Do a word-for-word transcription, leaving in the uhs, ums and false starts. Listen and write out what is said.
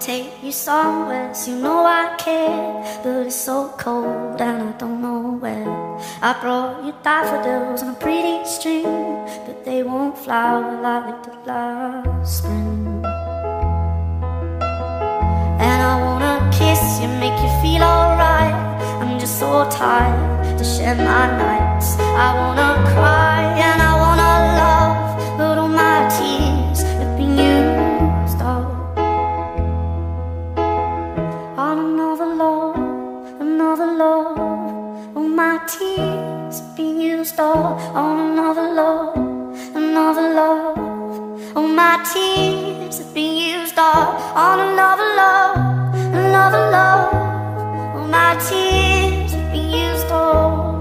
take you somewhere, so you know I care. But it's so cold and I don't know where. I brought you daffodils on a pretty string, but they won't flower like they did last spring. And I wanna kiss you, make you feel alright. I'm just so tired to share my nights. I wanna cry and I wanna love, but all my tears have been used up on another love, another love. All my tears have been used up on another love, another love. All my tears have been used up on another love, another love. All my tears have been used up.